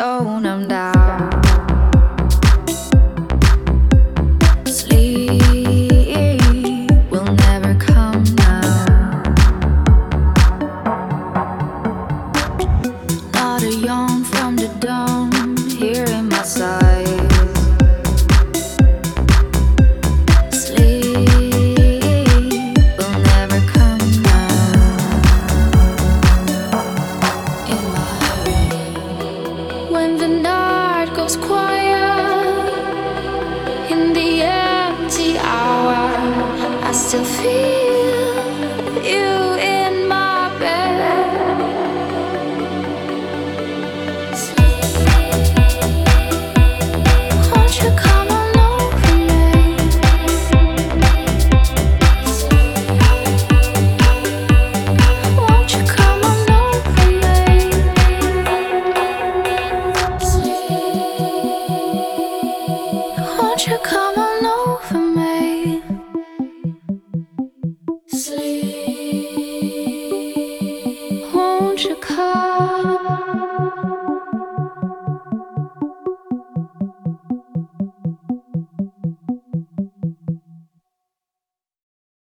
so numbed out. Sleep will never come now. Not a yawn from the dawn here in my sight. When the night goes quiet in the empty hour, I still feel